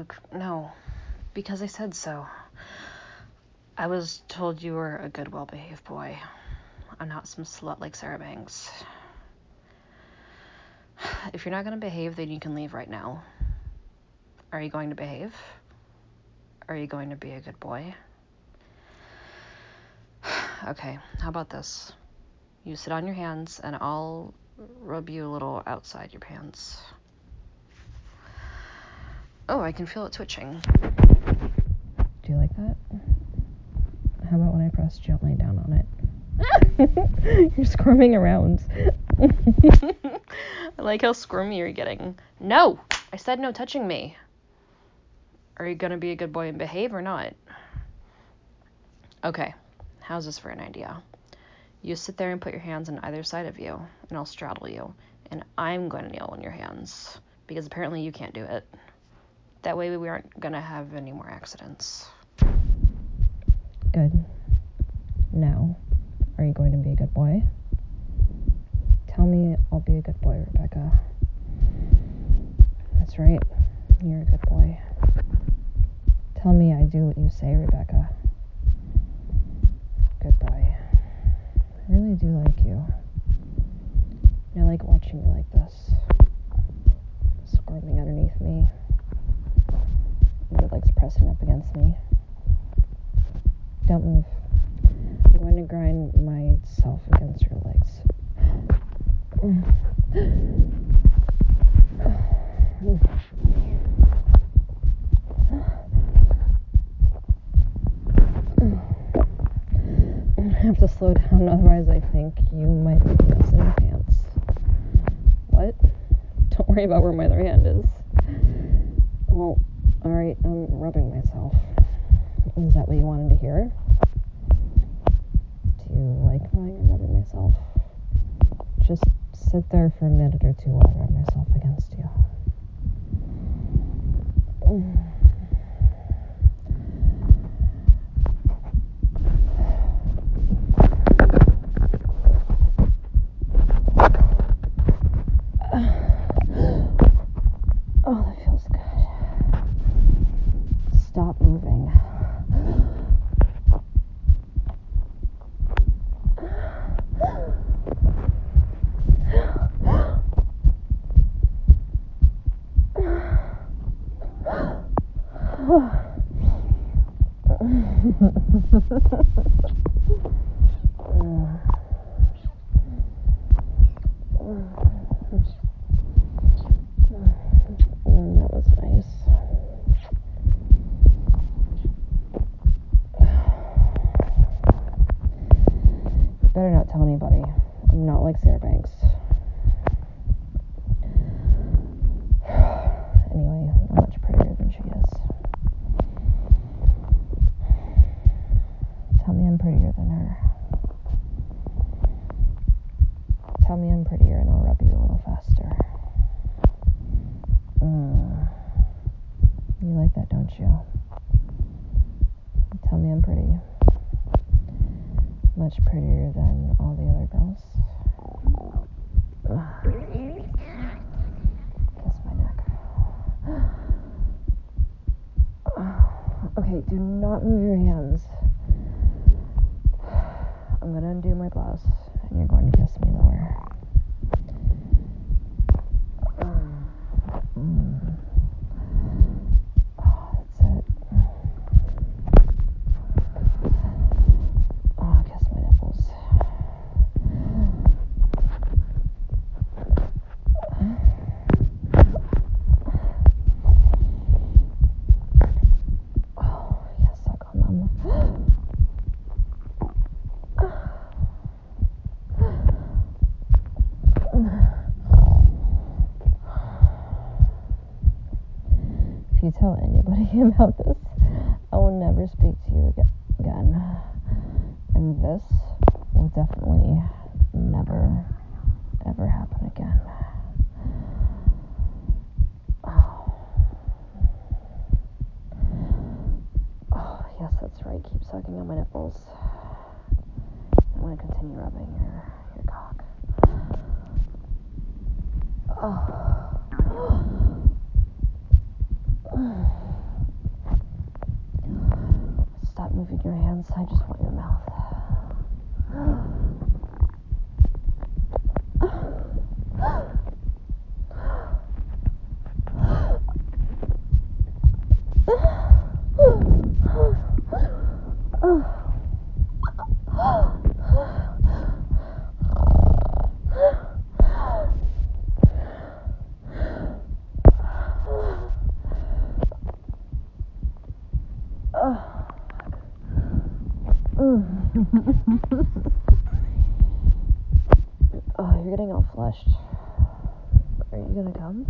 Luke, no. Because I said so. I was told you were a good, well-behaved boy. I'm not some slut like Sarah Banks. If you're not going to behave, then you can leave right now. Are you going to behave? Are you going to be a good boy? Okay, how about this? You sit on your hands, and I'll rub you a little outside your pants. Oh, I can feel it twitching. Do you like that? How about when I press gently down on it? You're squirming around. I like how squirmy you're getting. No! I said no touching me. Are you gonna be a good boy and behave or not? Okay, how's this for an idea? You sit there and put your hands on either side of you, and I'll straddle you, and I'm going to kneel on your hands, because apparently you can't do it. That way we aren't going to have any more accidents. Good. Now, are you going to be a good boy? Tell me I'll be a good boy, Rebecca. That's right. You're a good boy. Tell me I do what you say, Rebecca. Good boy. I really do like you. I like watching you like this. Squirming underneath me. Your legs pressing up against me. Don't move. I'm going to grind myself against your legs. I have to slow down, otherwise I think you might be missing your pants. What? Don't worry about where my other hand is. Well, alright, I'm rubbing myself. Is that what you wanted to hear? Do you like knowing I'm rubbing myself? Just sit there for a minute or two while I rub myself against you. Oh, that feels good. Stop moving. That was nice. Better not tell anybody. I'm not like Sarah Banks. Anyway, I'm much prettier than she is. Tell me I'm prettier than her. Tell me I'm prettier and I'll rub you a little faster. You like that, don't you? Tell me I'm pretty. Much prettier than all the other girls. Kiss my neck. Okay, do not move your hands. I'm gonna undo my blouse, and you're going to kiss me lower. That's it. Oh, kiss my nipples. Oh, yes, suck on them. If you tell anybody about this, I will never speak to you again. And this will definitely never, ever happen again. Oh, yes, that's right. Keep sucking on my nipples. I'm going to continue rubbing your cock. Oh. pants. I just want your mouth. Oh, you're getting all flushed. Are you gonna come?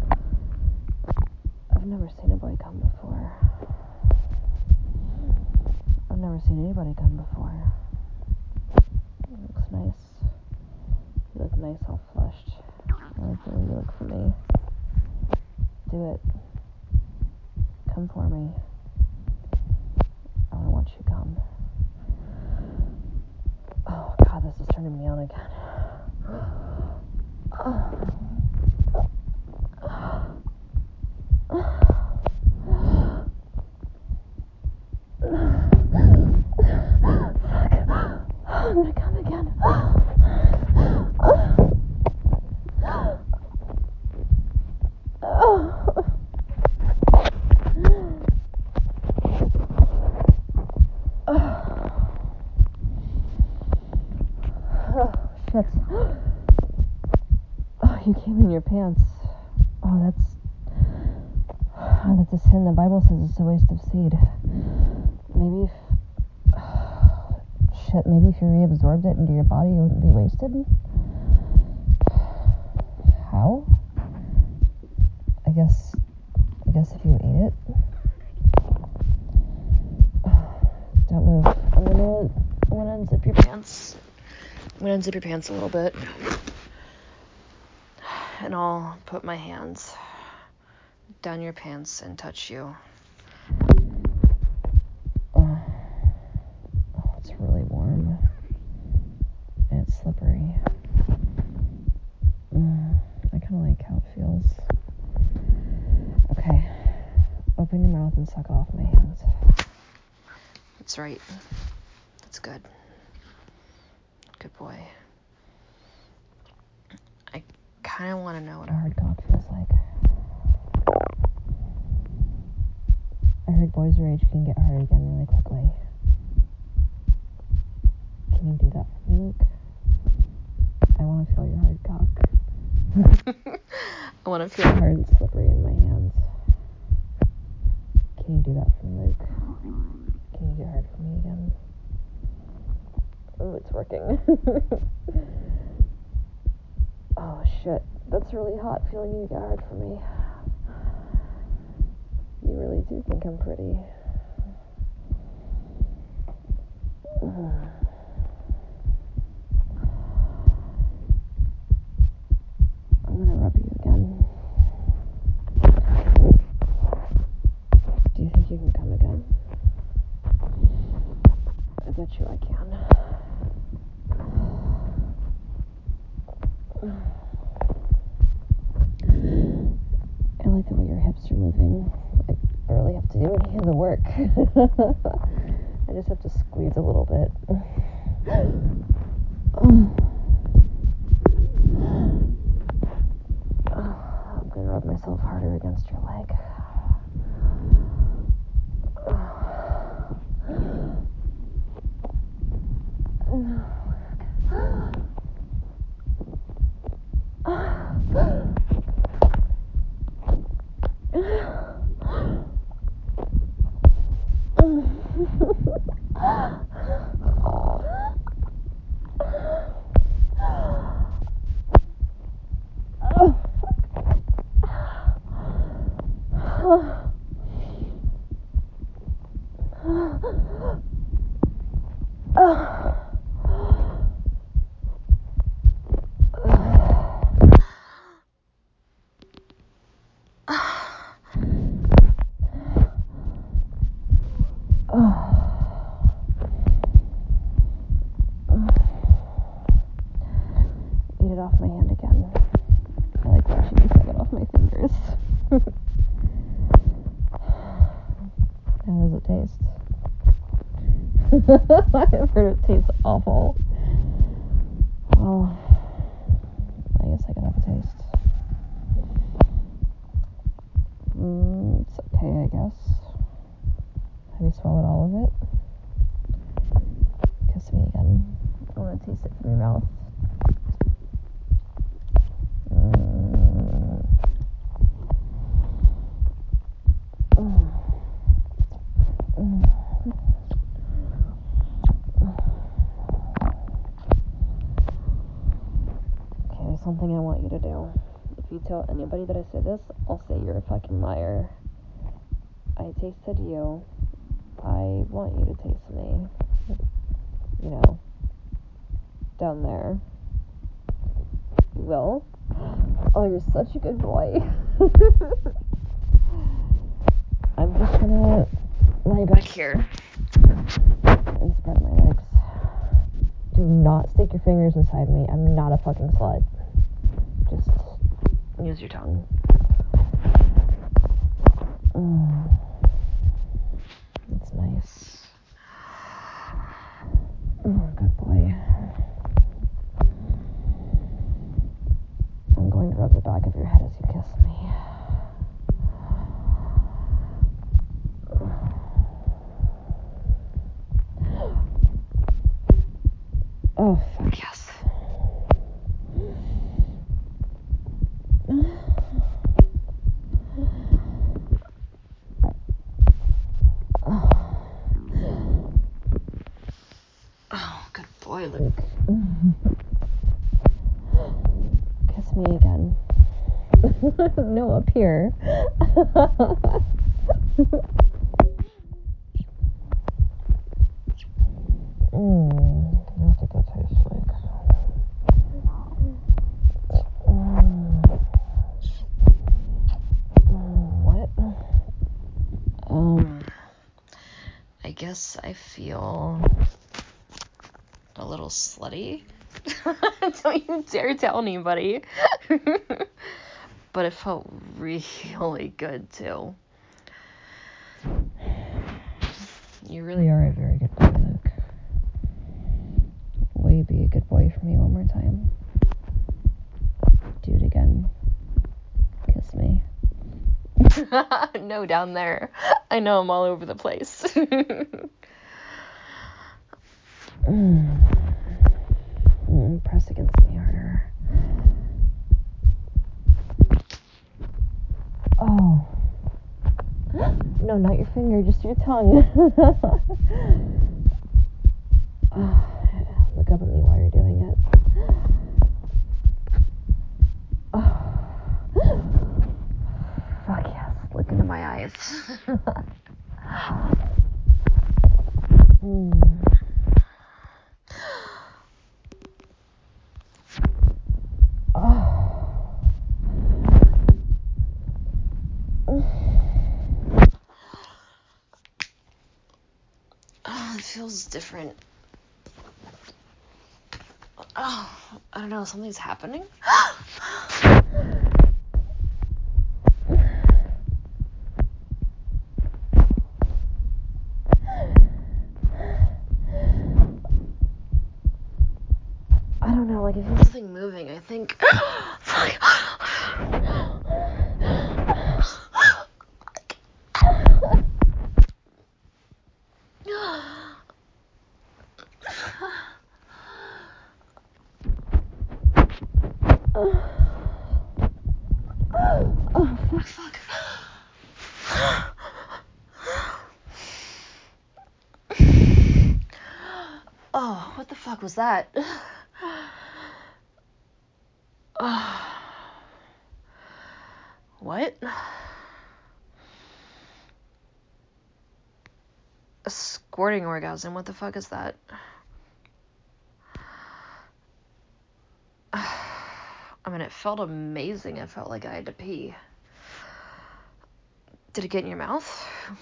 I've never seen a boy come before. I've never seen anybody come before. It looks nice. You look nice all flushed. I like the way you look for me. Do it. Come for me. I wanna watch you come. Oh God, this is turning me on again. I'm gonna come again. Oh, shit. Oh, you came in your pants. Oh, that's a sin. The Bible says it's a waste of seed. Maybe maybe if you reabsorbed it into your body, it wouldn't be wasted. How? I guess if you ate it. Don't move. I'm gonna unzip your pants. I'm gonna unzip your pants a little bit. And I'll put my hands down your pants and touch you. Oh, it's really warm. And it's slippery. I kind of like how it feels. Okay. Open your mouth and suck off my hands. That's right. That's good. Good boy. I kind of want to know what a hard cock feels like. I heard boys your age can get hard again really quickly. Can you do that for me, Luke? I want to feel your hard cock. I want to feel hard and slippery in my hands. Can you do that for me, Luke? Can you get hard for me again? Oh, it's working. Oh, shit. That's really hot feeling you get hard for me. You really do think I'm pretty. I'm gonna rub you again. Do you think you can come again? I bet you I can. I like the way your hips are moving. I barely have to do any of the work. I just have to squeeze a little bit. I'm gonna rub myself harder against your leg. I've heard it tastes awful. Well, I guess I could have a taste. It's okay, I guess. Have you swallowed all of it? Kiss me again. I want to taste it from your mouth. Okay, there's something I want you to do. If you tell anybody that I said this, I'll say you're a fucking liar. I tasted you. I want you to taste me. You know, down there. You will? Oh, you're such a good boy. I'm just gonna lay back here and spread my legs. Do not stick your fingers inside me. I'm not a fucking slut. Just use your tongue. That's nice. Oh, good boy. I'm going to rub the back of your head as you kiss me. Oh, fuck yes. Oh, good boy, Luke. Kiss me again. No, up here. That's what that tastes like. What? I guess I feel a little slutty. Don't you dare tell anybody. But it felt really good too. You really are a very good boy, Luke. Will you be a good boy for me one more time? Do it again. Kiss me. No, down there. I know I'm all over the place. Press against me harder. Oh. No, not your finger, just your tongue. Look up at me while you're doing it. Fuck yes, look into my eyes. It feels different. Oh, I don't know, something's happening. I don't know, like I feel something moving, I think. Oh, fuck. Oh, what the fuck was that? What? A squirting orgasm, what the fuck is that? I mean, it felt amazing. It felt like I had to pee. Did it get in your mouth?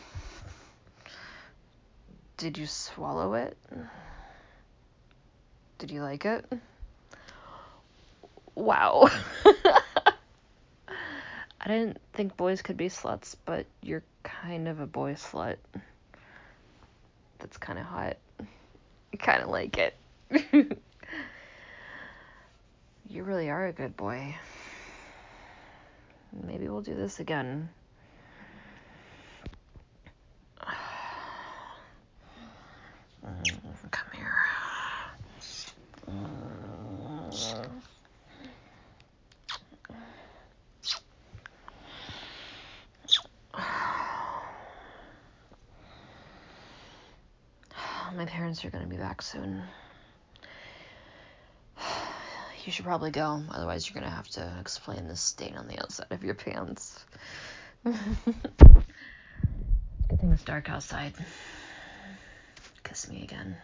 Did you swallow it? Did you like it? Wow. I didn't think boys could be sluts, but you're kind of a boy slut. That's kind of hot. kind of like it. You really are a good boy. Maybe we'll do this again. Come here. My parents are going to be back soon. You should probably go, otherwise you're going to have to explain this stain on the outside of your pants. Good thing it's dark outside. Kiss me again.